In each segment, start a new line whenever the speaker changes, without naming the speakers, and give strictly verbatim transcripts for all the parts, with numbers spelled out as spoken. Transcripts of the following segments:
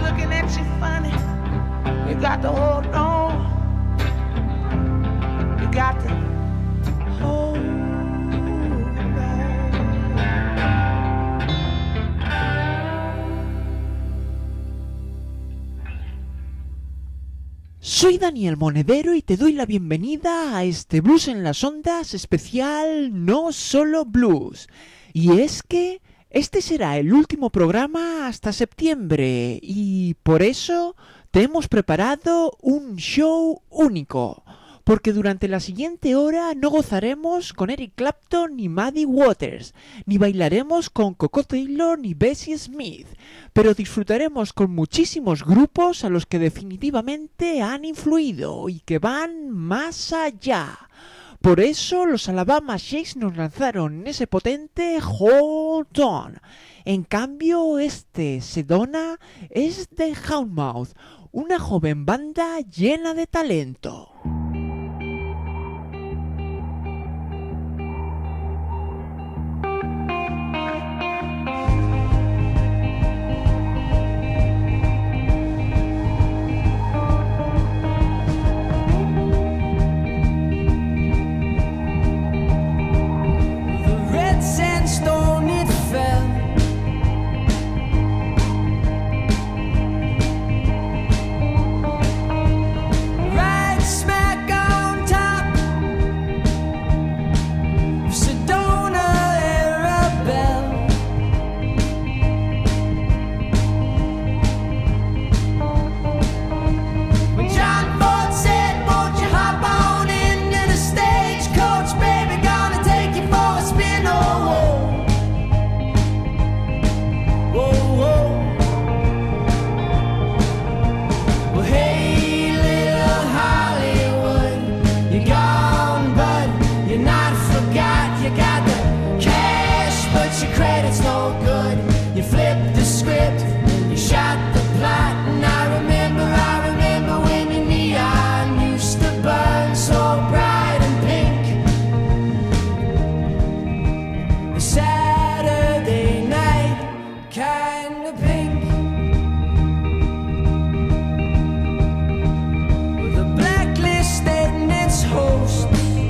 looking at you funny. You got to hold on. You got to hold on.
Soy Daniel Monedero y te doy la bienvenida a este Blues en las Ondas especial No Solo Blues. Y es que este será el último programa hasta septiembre y por eso te hemos preparado un show único. Porque durante la siguiente hora no gozaremos con Eric Clapton ni Muddy Waters, ni bailaremos con Coco Taylor ni Bessie Smith, pero disfrutaremos con muchísimos grupos a los que definitivamente han influido y que van más allá. Por eso los Alabama Shakes nos lanzaron ese potente Hold On. En cambio, este Sedona es de Houndmouth, una joven banda llena de talento.
Sandstone it fell, right smack on top of Sedona Arabelle. When John Ford said, won't you hop on into the stagecoach, baby, gonna take you for a spin. Credit's no good. You flipped the script and you shot the plot. And I remember, I remember when your neon used to burn so bright and pink. A Saturday night, kind of pink. With a blacklist and its host.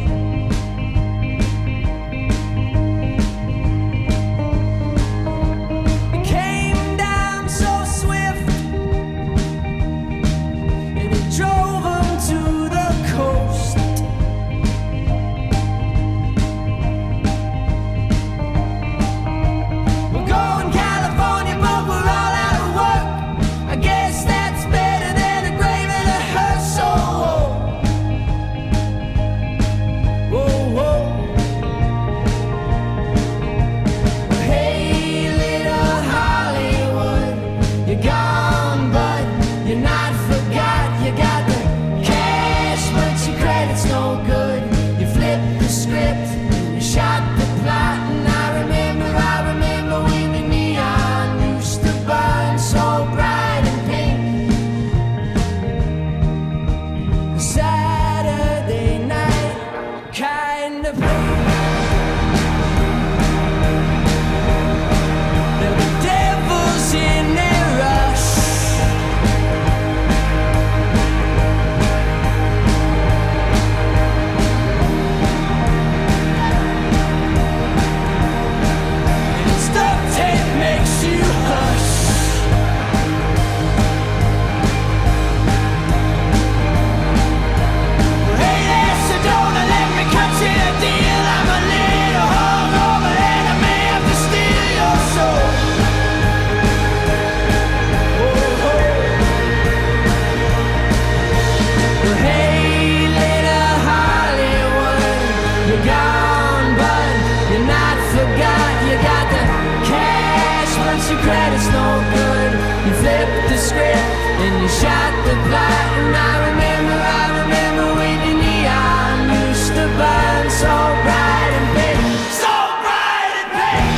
Credit's no good. You flipped the script and you shot the plot. And I remember, I remember when your neon used to burn so bright and pink, so bright and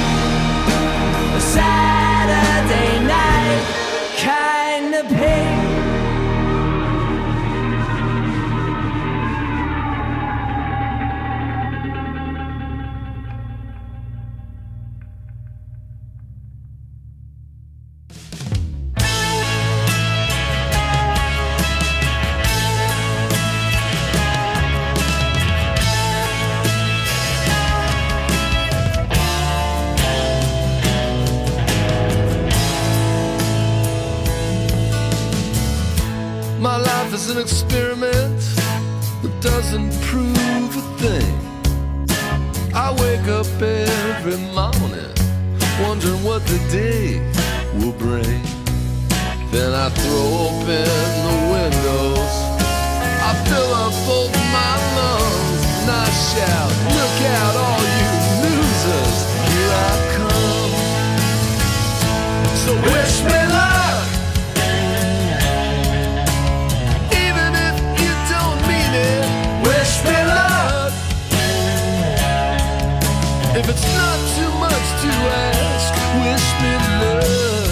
pink. A Saturday night, kind of pink.
is an experiment that doesn't prove a thing. I wake up every morning wondering what the day will bring. Then I throw open the windows, I fill up both my lungs, and I shout, look out all you losers, here I come. So wish me luck, even if you don't mean it. Wish me luck, if it's not too much to ask. Wish me luck,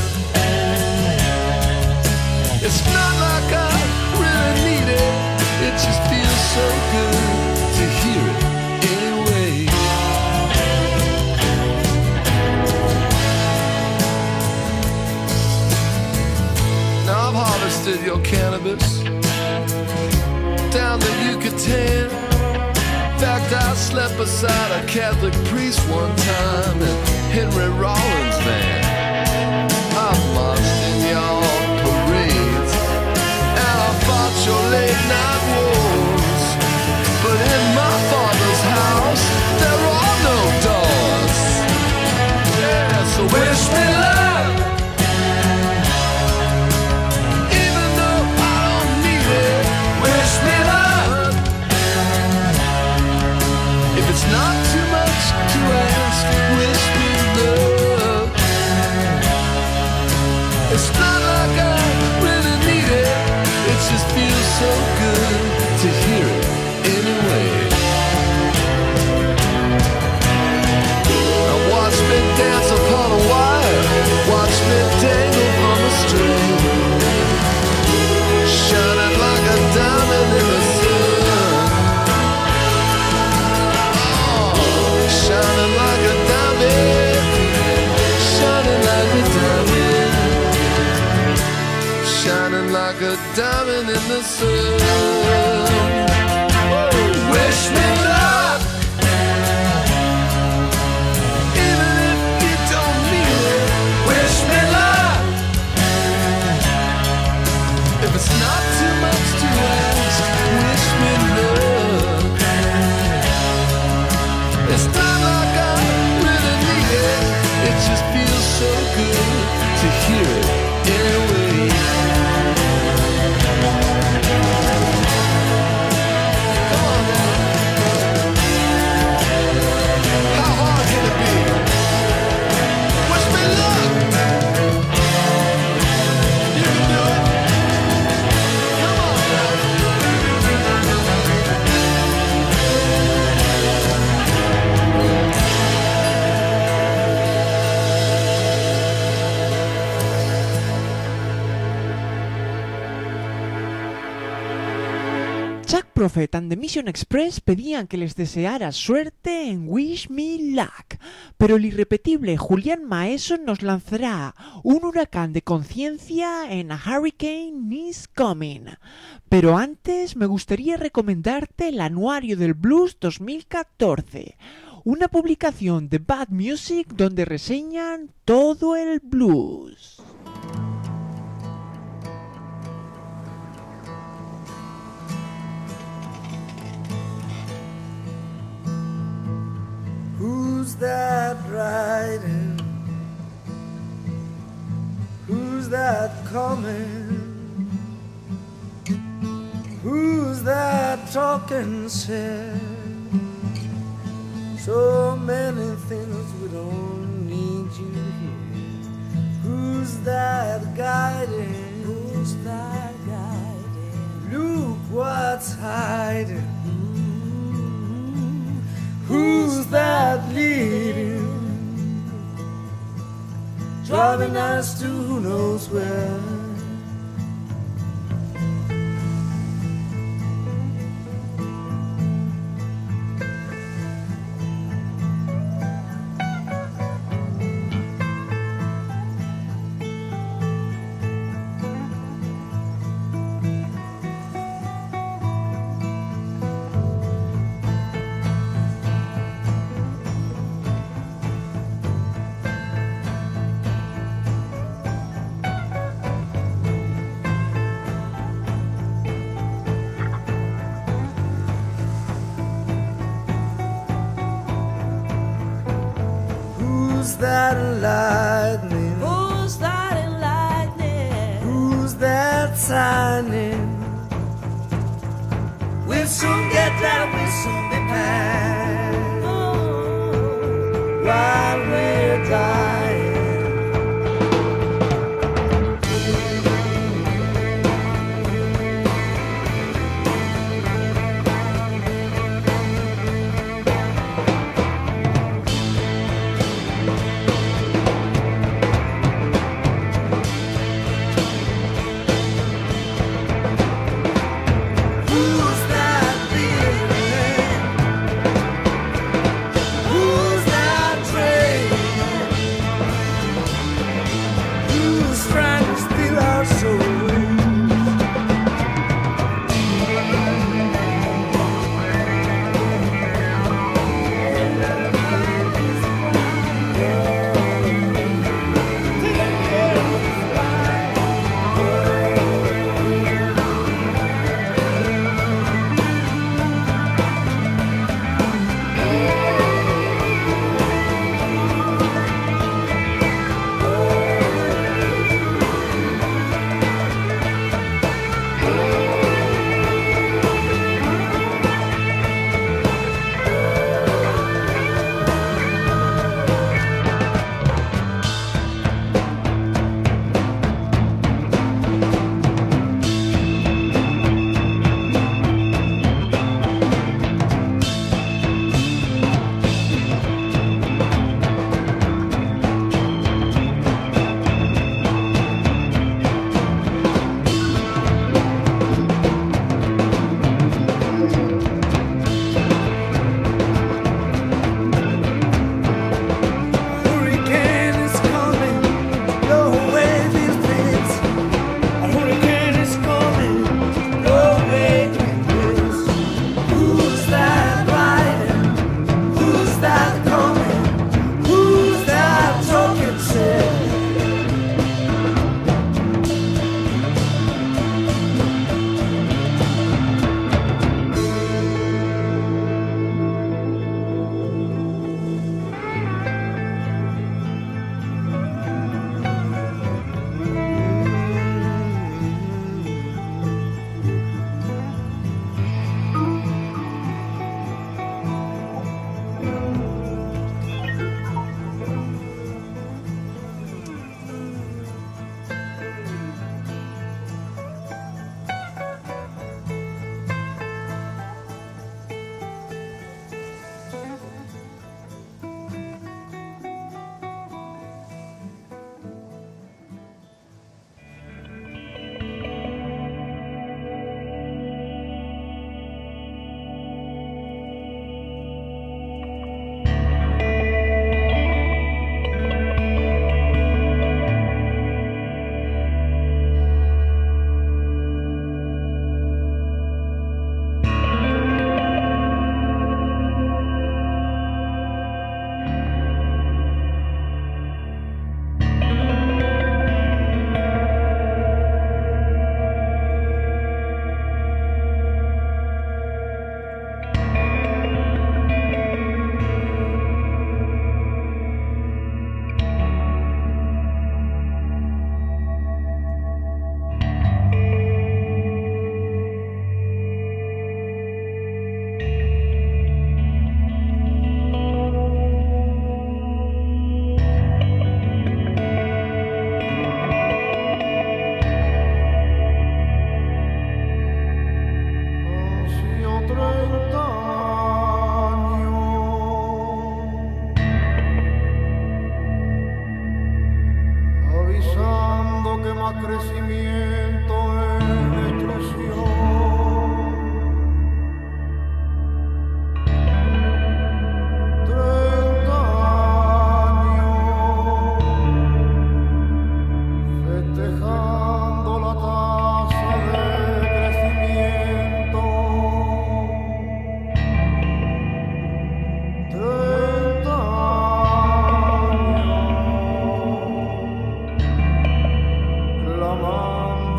it's not like I really need it, it just feels so good to hear it anyway. Now I've harvested your cannabis down the Yucatan. In fact, I slept beside a Catholic priest one time in Henry Rollins' van. I've marched in your parades and I fought your late night wars, but in my father's house there are no doors. Yeah, so wish me luck, even though I don't need it. Wish me luck, if it's not too much to ask. Wish me luck, it's not like I really need it, it just feels so good to hear it anyway. Now watch me dance upon a wire, watch me dangle from a string, shining like a diamond in the sun. Oh, shining like a diamond, shining like a diamond, shining like a diamond in the sun. Wish me luck, even if you don't mean it. Wish me luck, if it's not too much to ask. Wish me luck, it's not like I really need it, it just feels so good to hear it anyway. Come on now, how hard can it be? Wish me luck, you can do it. Come on now.
Jack Prophet and the Mission Express pedían que les deseara suerte en Wish Me Luck, pero el irrepetible Julián Maeso nos lanzará un huracán de conciencia en A Hurricane Is Coming. Pero antes me gustaría recomendarte el Anuario del Blues dos mil catorce, una publicación de Bad Music donde reseñan todo el blues.
Who's that riding? Who's that coming? Who's that talking sad? So many things we don't need you here. Who's that guiding? Who's that guiding? Look what's hiding. Who's that leading? Driving us to who knows where. Who's that lightning?
Who's that lightning?
Who's that signing? We'll soon get there, we'll soon be past.
Oh.
While we're dying.
crecimiento en explosión. Treinta años festejando la tasa de crecimiento. Treinta años clamando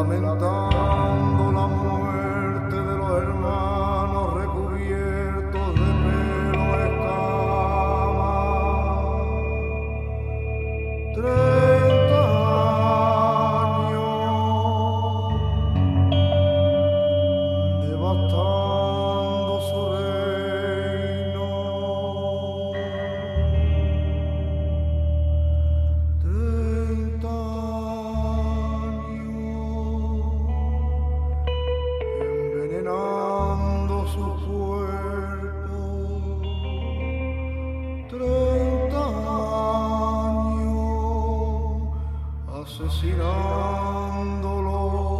lamentando la muerte de los hermanos recubiertos de pelo escama. Treinta años devastando su reino. Treinta envenenando su cuerpo, treinta años asesinándolo.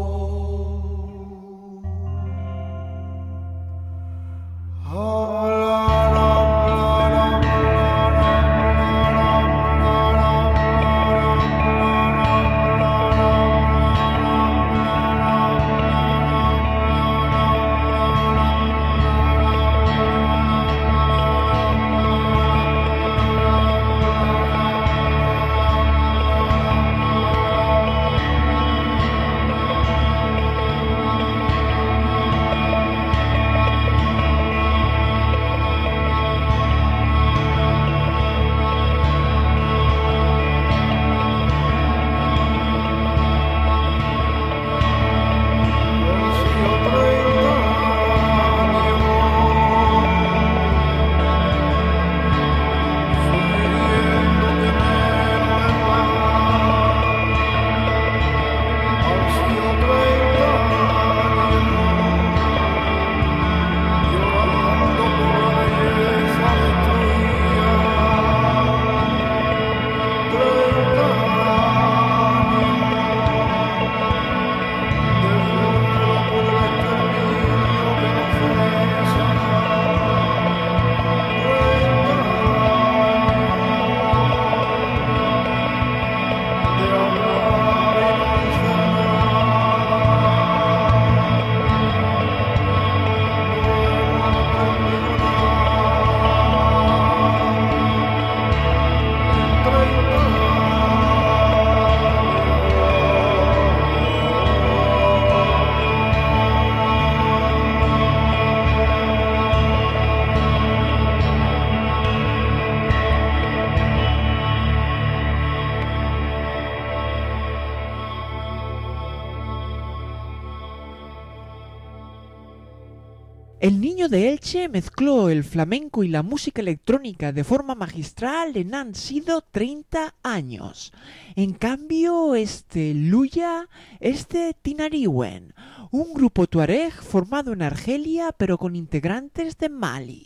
El Niño de Elche mezcló el flamenco y la música electrónica de forma magistral en han sido treinta años. En cambio, este Luya es de Tinariwen, un grupo tuareg formado en Argelia pero con integrantes de Mali.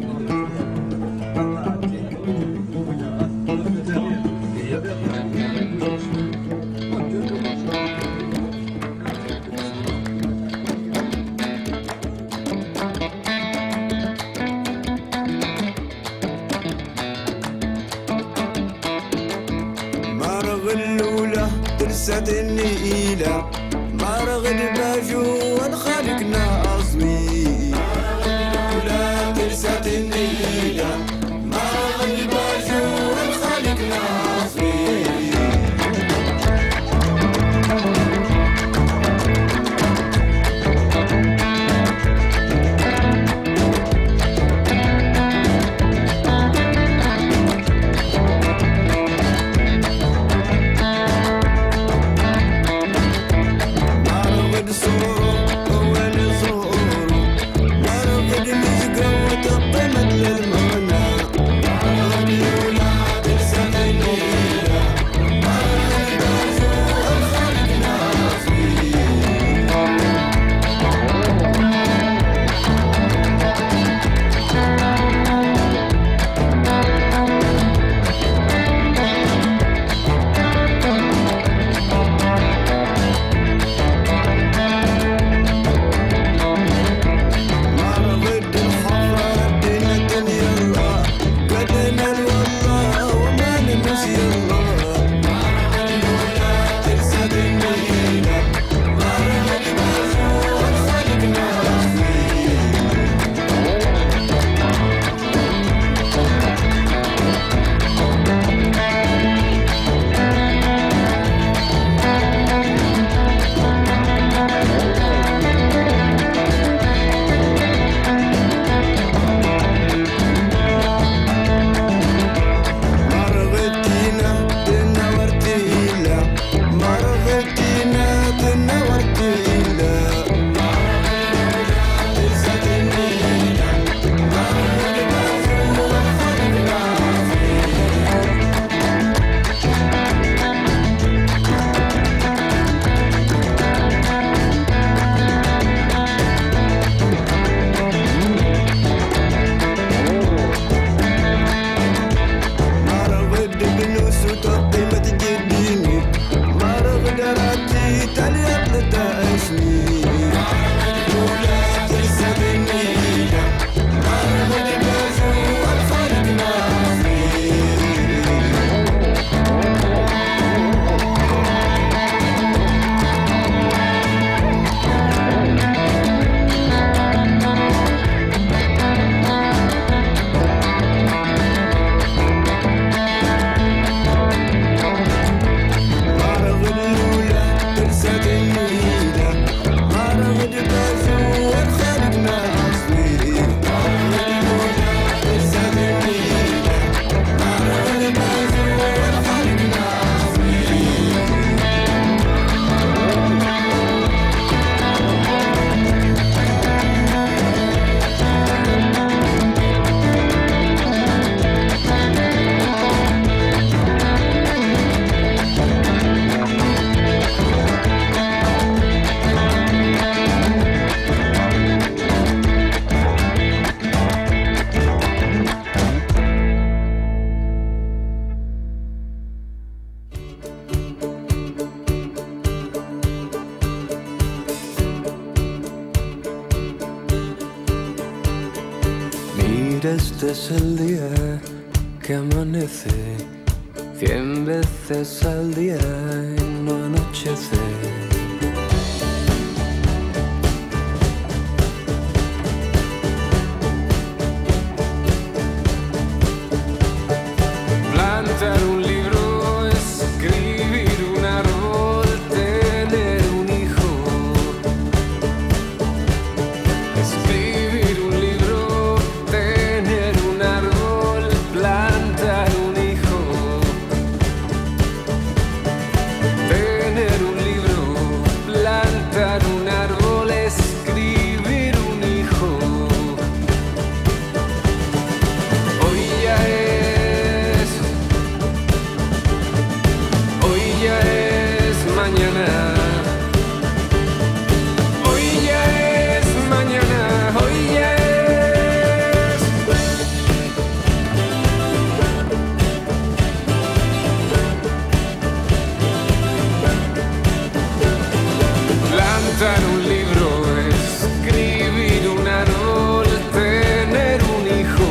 ترسات النيلة مرغ الباجو والخالقنا أصوي لا ترسات النيلة مرغ الباجو والخالقنا أصوي So
Mira, este es el día que amanece cien veces al día y no anochece. Plantar un libro, escribir un árbol, tener un hijo. Escribir un libro, tener un árbol, plantar un hijo. Tener un libro, plantar un árbol, escribir un hijo. Hoy ya es, hoy ya es mañana. Hoy ya es mañana, hoy ya es. Plantar un libro, escribir un árbol, tener un hijo.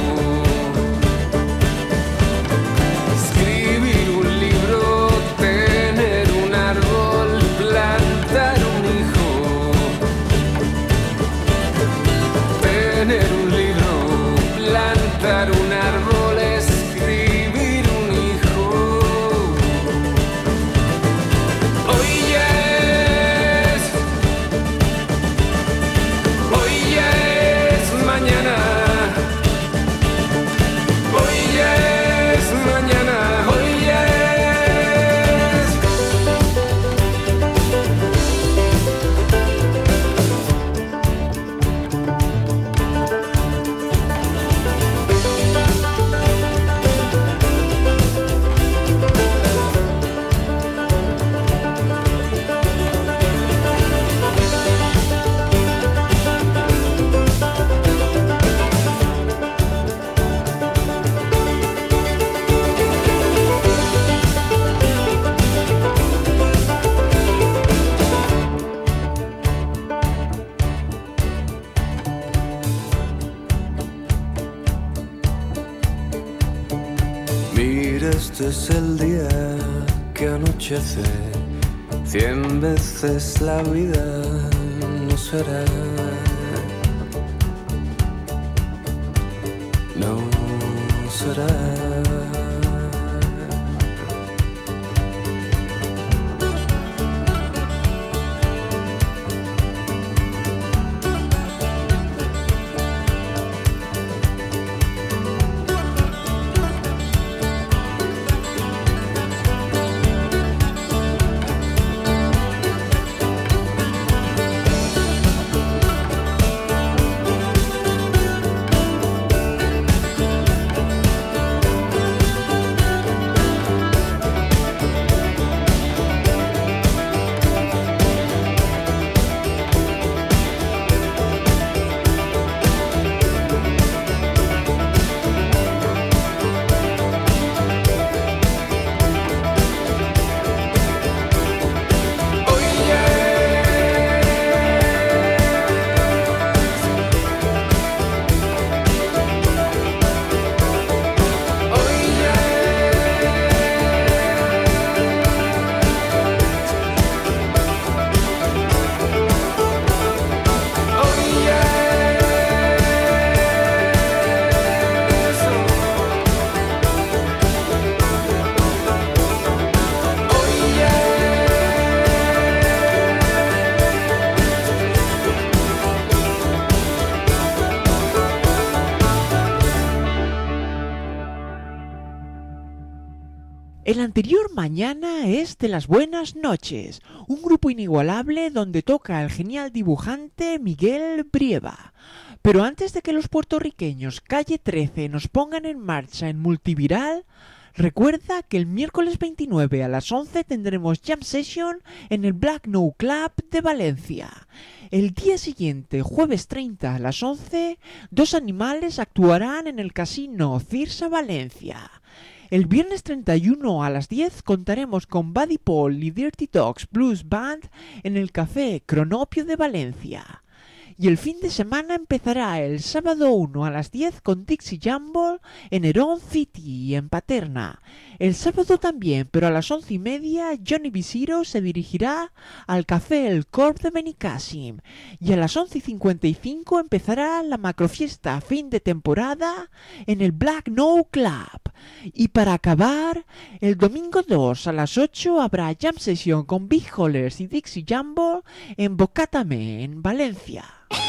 Escribir un libro, tener un árbol, plantar un hijo. Tener un libro, plantar un árbol, escribir un hijo. Hoy ya es, hoy ya es mañana. Hoy ya es mañana, hoy ya es. Mira, este es el día que anochece cien veces la vida no será. No será. Hoy ya es, hoy ya es, hoy ya es, hoy ya
El anterior mañana es de las buenas noches, un grupo inigualable donde toca el genial dibujante Miguel Brieva. Pero antes de que los puertorriqueños Calle trece nos pongan en marcha en Multiviral, recuerda que el miércoles veintinueve a las once tendremos Jam Session en el Black No Club de Valencia. El día siguiente, jueves treinta a las once, Dos Animales actuarán en el Casino Cirsa Valencia. El viernes treinta y uno a las diez contaremos con Buddy Paul y Dirty Dogs Blues Band en el Café Cronopio de Valencia. Y el fin de semana empezará el sábado uno a las diez con Dixie Jumble en Heron City, en Paterna. El sábado también, pero a las once y media, Johnny Visiro se dirigirá al Café El Corp de Benicàssim. Y a las once y cincuenta y cinco empezará la macrofiesta fin de temporada en el Black No Club. Y para acabar, el domingo dos a las ocho habrá Jam Session con Big Hollers y Dixie Jumble en Bocátame, en Valencia.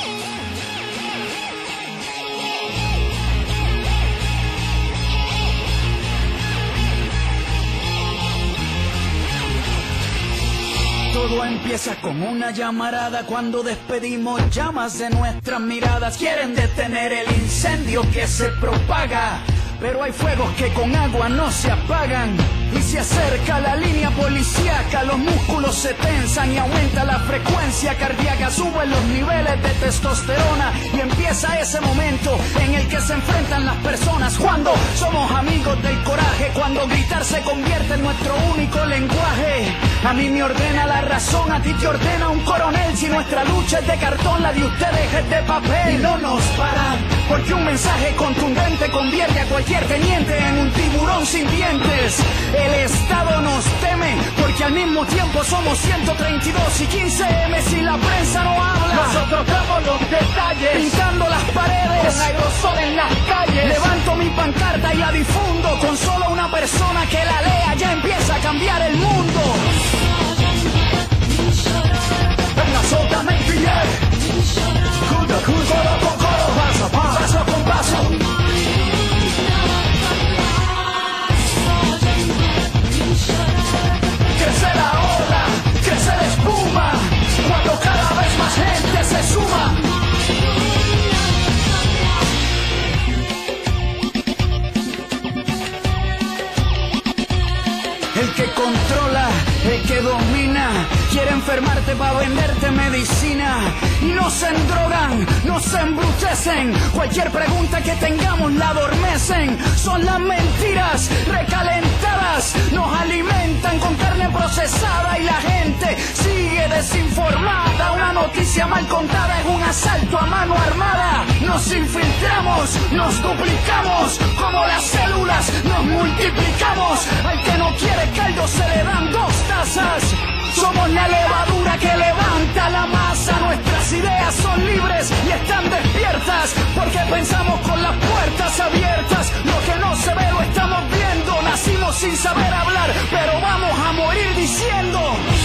Todo empieza con una llamarada cuando despedimos llamas de nuestras miradas. Quieren detener el incendio que se propaga, pero hay fuegos que con agua no se apagan. Y se acerca la línea policíaca, los músculos se tensan y aumenta la frecuencia cardíaca, suben los niveles de testosterona y empieza ese momento en el que se enfrentan las personas. Cuando somos amigos del coraje, cuando gritar se convierte en nuestro único lenguaje. A mí me ordena la razón, a ti te ordena un coronel. Si nuestra lucha es de cartón, la de ustedes es de papel. Y no nos paran, porque un mensaje contundente convierte a cualquier teniente en un tiburón sin dientes. El Estado nos teme, porque al mismo tiempo somos ciento treinta y dos y quince eme si la prensa no habla. Nosotros damos los detalles, pintando las paredes, con aerosol en las calles. Levanto mi pancarta y la difundo, con solo una persona que la lea ya empieza a cambiar el mundo. Absolutamente bien. Curo, coro con coro, paso a paso, paso con paso. Crece la ola, crece la espuma, cuando cada vez más gente se suma. El que controla, el que domina, quiere enfermarte para venderte medicina. Y no se endrogan, no se embrutecen, cualquier pregunta que tengamos la adormecen. Son las mentiras recalentadas, nos alimentan con carne procesada y la gente sigue desinformada. Una noticia mal contada es un asalto a mano armada. Nos infiltramos, nos duplicamos, como las células nos multiplicamos. Al que no quiere caldo se le dan dos tazas. Somos la levadura que levanta la masa. Nuestras ideas son libres y están despiertas, porque pensamos con las puertas abiertas. Lo que no se ve lo estamos viendo. Nacimos sin saber hablar, pero vamos a morir diciendo.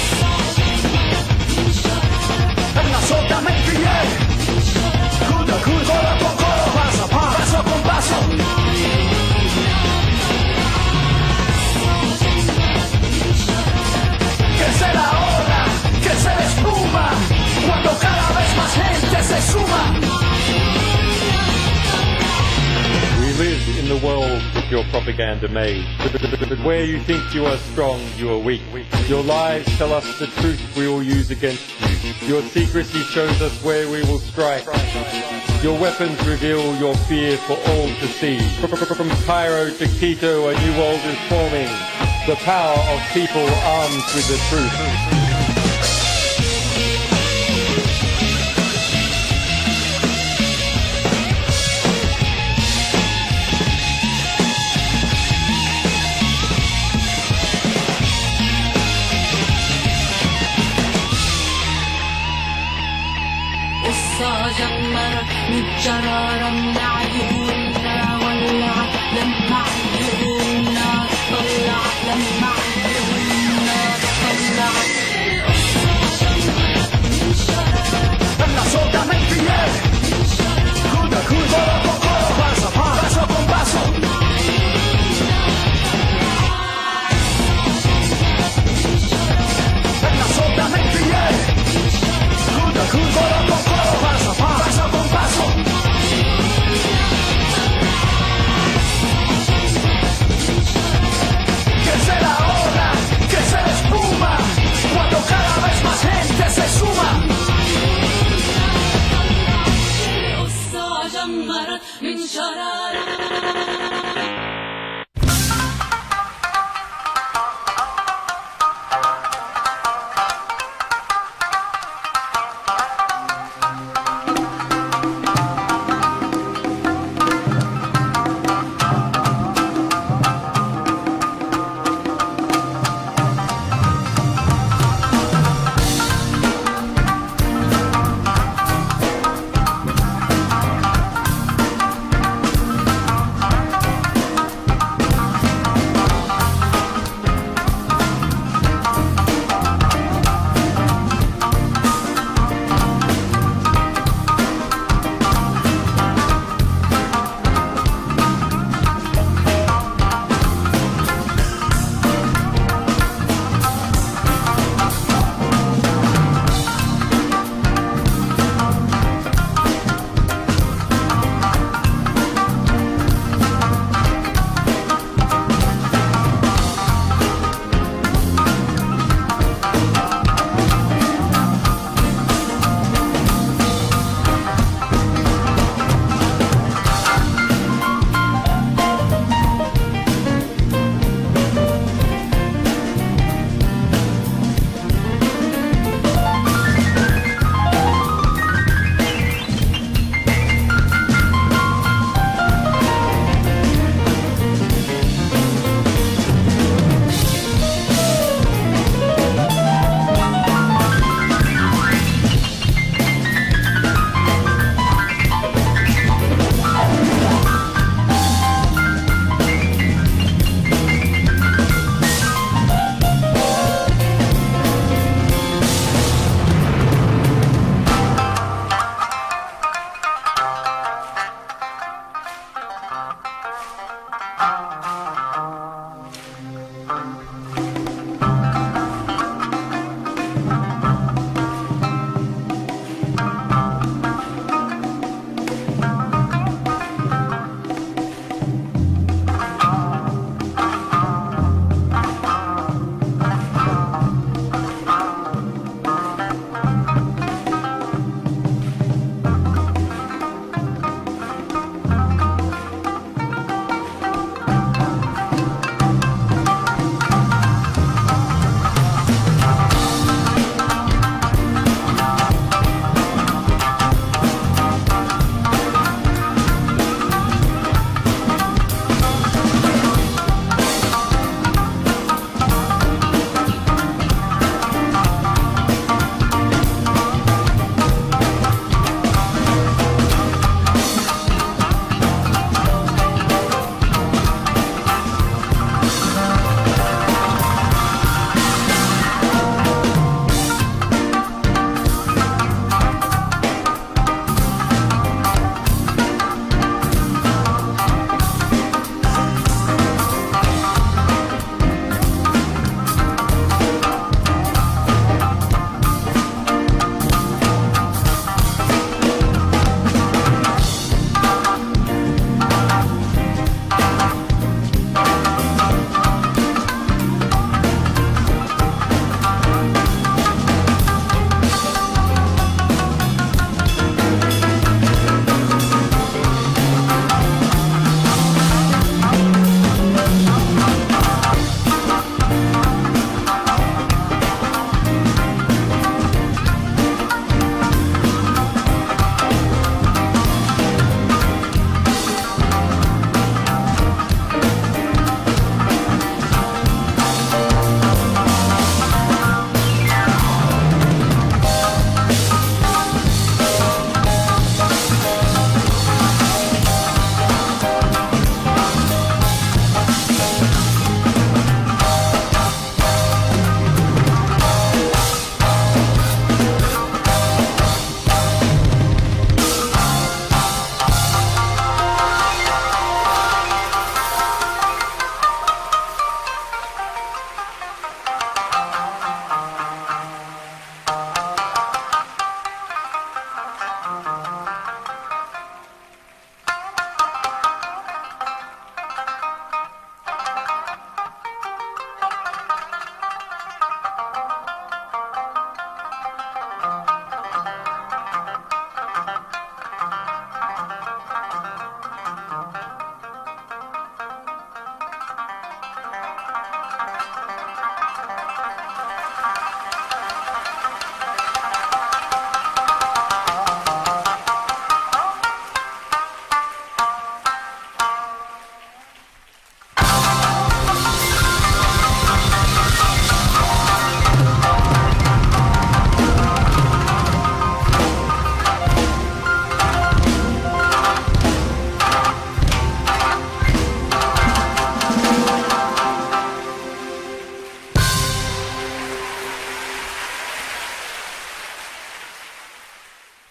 Absolutamente bien. Curo, curo, coro con coro, paso a paso, paso con paso. Crece la ola, crece la espuma, cuando cada vez más gente se suma.
We live in the world that your propaganda made. But where you think you are strong, you are weak. Your lies tell us the truth we will use against you. Your secrecy shows us where we will strike. Your weapons reveal your fear for all to see. From Cairo to Quito, a new world is forming. The power of people armed with the truth.
جمر متجرارا لعيوننا ولع لما عيوننا طلع لما عيوننا طلع
Absolutamente bien. Curo, coro con coro, paso a paso, paso con paso. Absolutamente bien. Curo, coro con coro, paso a paso, paso con paso.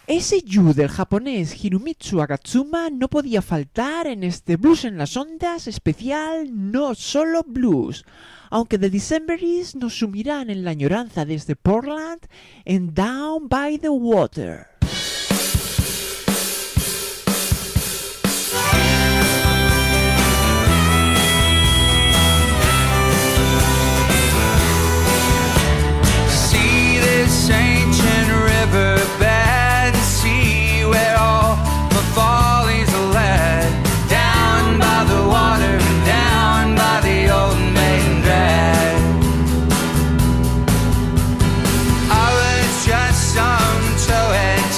Ese yu del japonés Hiromitsu Agatsuma no podía faltar en este Blues en las Ondas especial No Solo Blues, aunque The Decemberists nos sumirán en la añoranza desde Portland en Down by the Water.
See this ancient riverbed, see where all the follies are led, down by the water, down by the old main drag. I was just some toe-and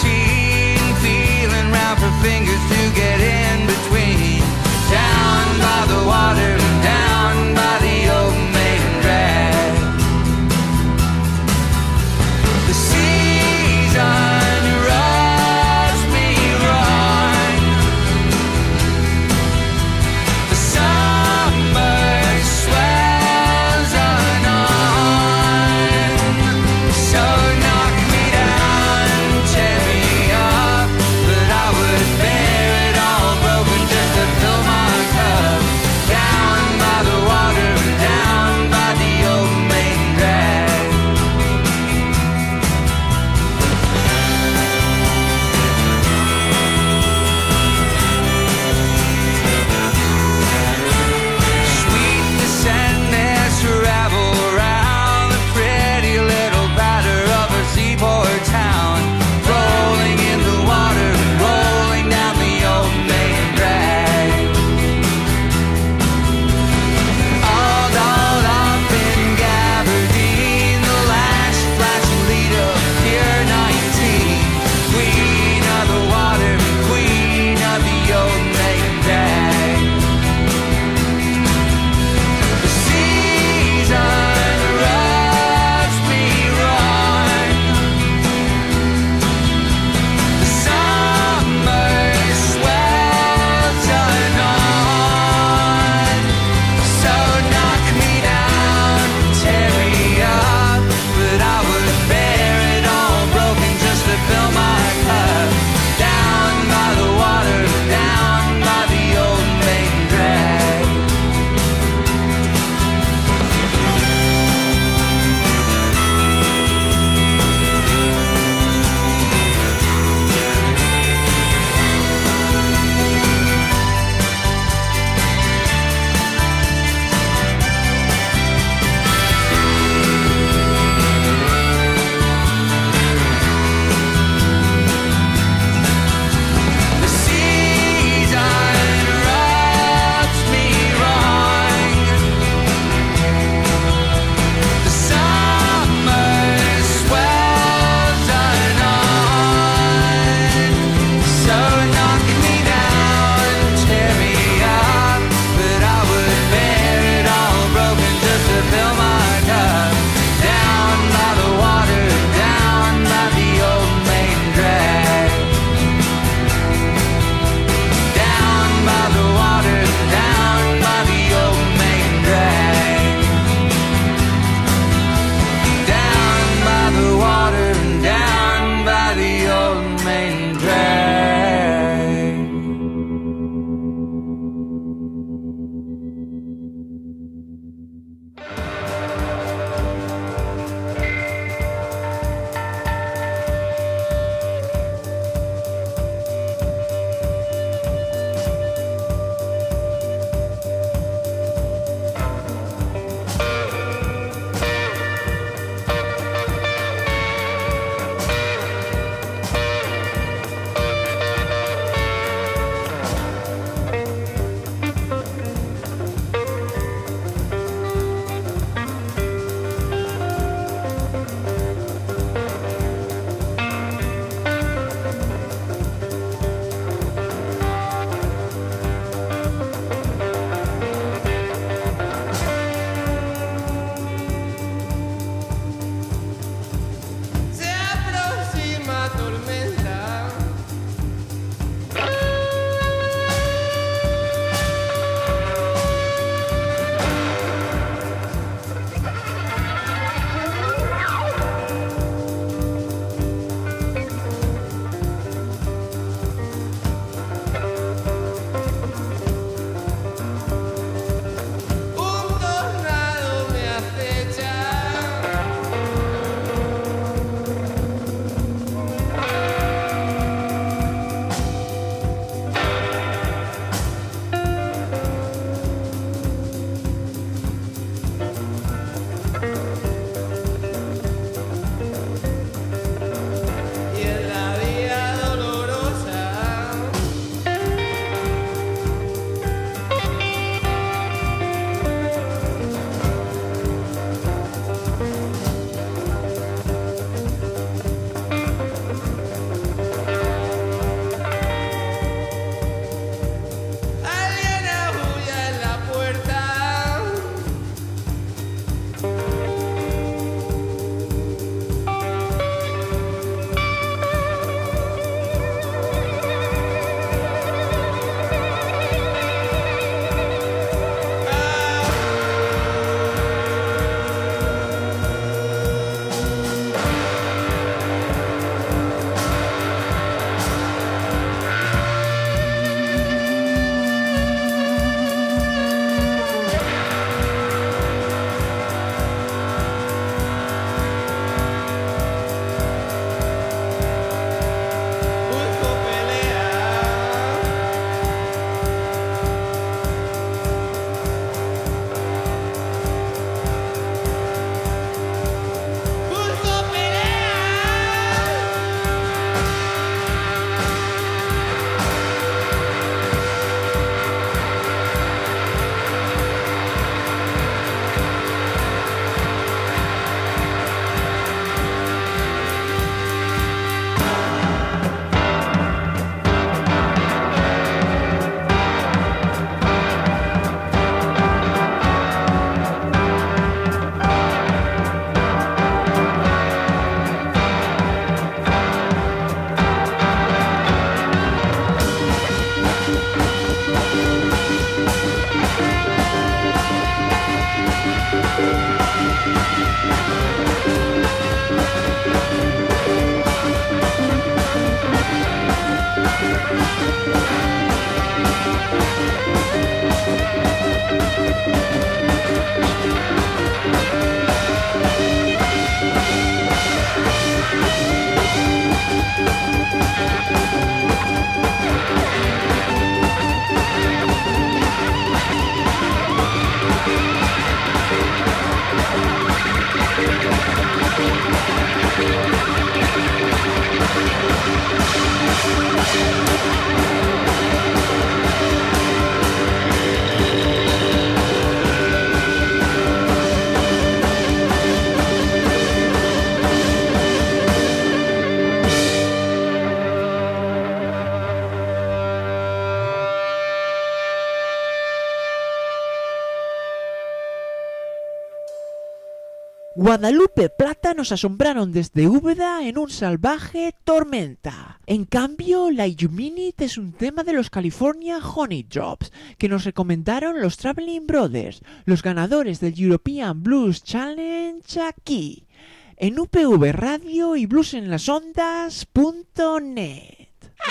Guadalupe Plata nos asombraron desde Úbeda en un salvaje tormenta. En cambio, Like You Mean It es un tema de los California Honey Drops, que nos recomendaron los Traveling Brothers, los ganadores del European Blues Challenge aquí, en U P V Radio y bluesenlasondas punto net.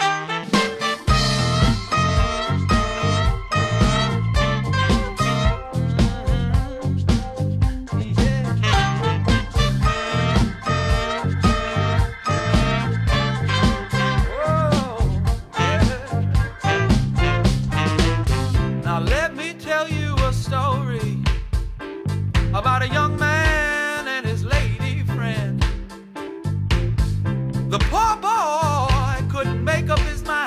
About a young man and his lady friend. The poor boy couldn't make up his mind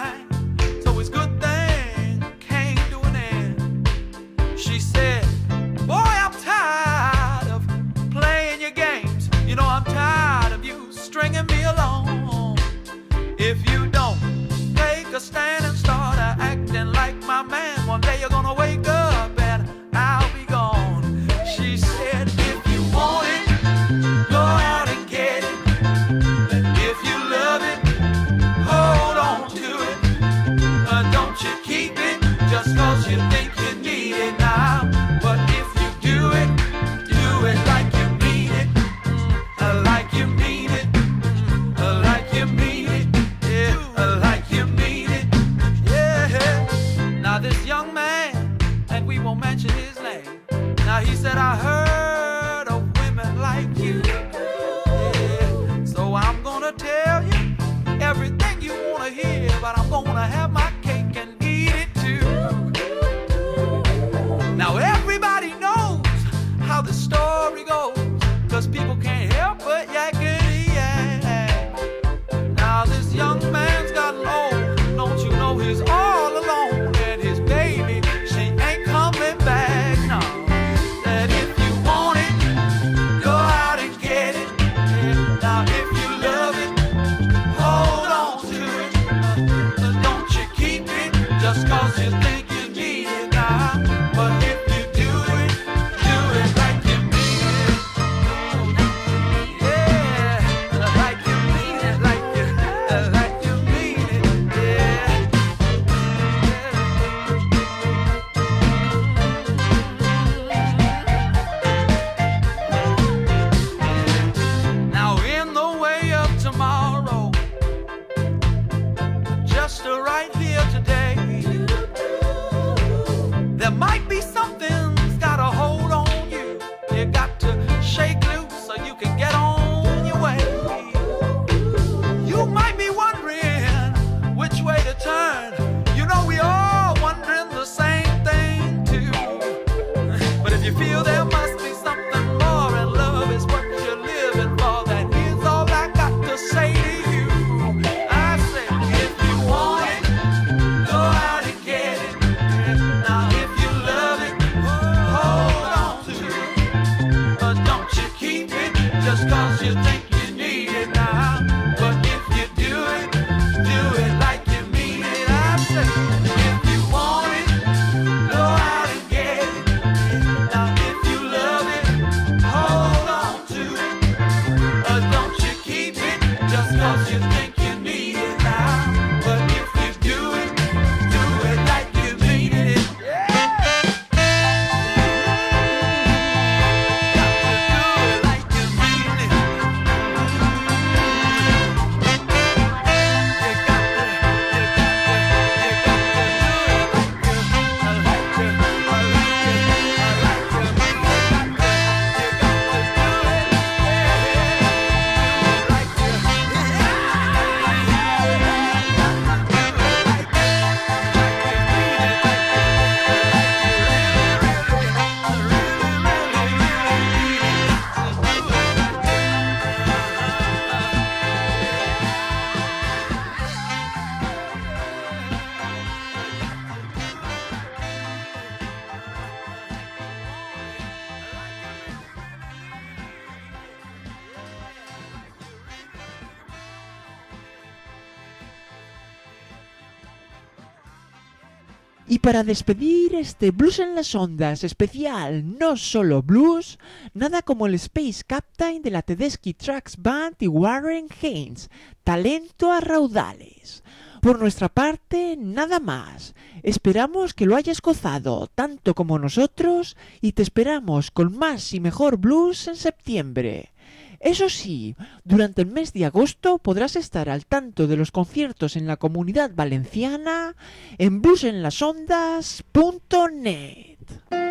Y para despedir este Blues en las Ondas especial No Solo Blues, nada como el Space Captain de la Tedeschi Trucks Band y Warren Haynes, talento a raudales. Por nuestra parte, nada más. Esperamos que lo hayas gozado tanto como nosotros y te esperamos con más y mejor blues en septiembre. Eso sí, durante el mes de agosto podrás estar al tanto de los conciertos en la Comunidad Valenciana en blues en las ondas punto net.